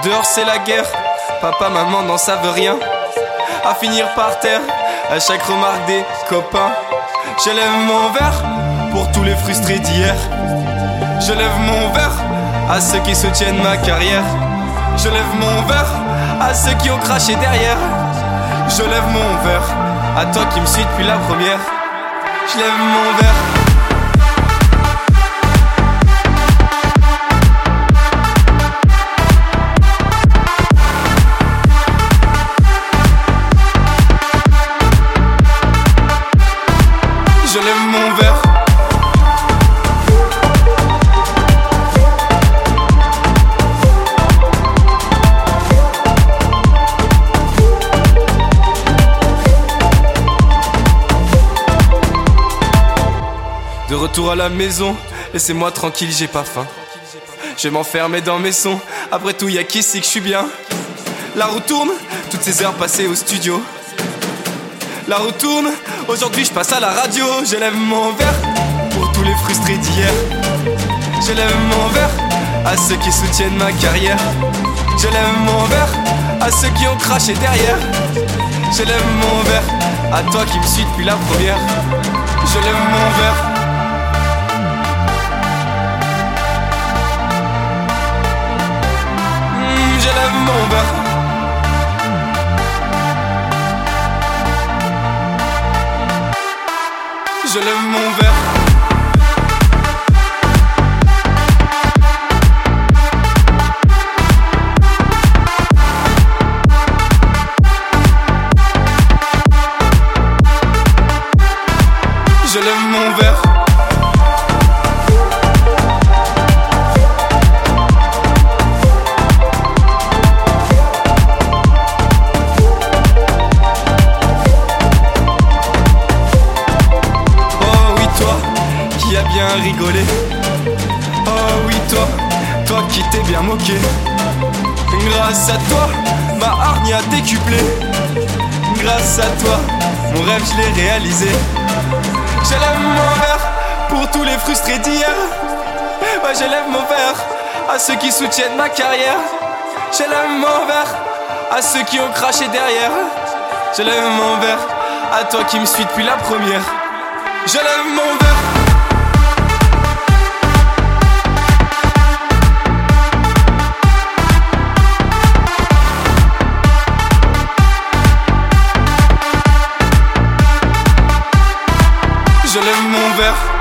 Dehors c'est la guerre, papa, maman n'en savent rien. À finir par terre, à chaque remarque des copains. Je lève mon verre pour tous les frustrés d'hier. Je lève mon verre à ceux qui soutiennent ma carrière. Je lève mon verre à ceux qui ont craché derrière. Je lève mon verre à toi qui me suis depuis la première. Je lève mon verre. Je lève mon verre. De retour à la maison, laissez-moi tranquille, j'ai pas faim. Je vais m'enfermer dans mes sons, après tout y'a qu'ici que je suis bien. La roue tourne, toutes ces heures passées au studio. La roue tourne, aujourd'hui je passe à la radio. Je lève mon verre pour tous les frustrés d'hier. Je lève mon verre à ceux qui soutiennent ma carrière. Je lève mon verre à ceux qui ont craché derrière. Je lève mon verre à toi qui me suis depuis la première. Je lève mon verre. Je lève mon verre. Je lève mon verre. Je lève mon verre. Qui a bien rigolé. Oh oui toi qui t'es bien moqué. Grâce à toi, ma hargne a décuplé. Grâce à toi, mon rêve je l'ai réalisé. Je lève mon verre pour tous les frustrés d'hier. Ouais, je lève mon verre à ceux qui soutiennent ma carrière. Je lève mon verre à ceux qui ont craché derrière. Je lève mon verre à toi qui me suis depuis la première. Je lève mon verre. Je lève mon verre.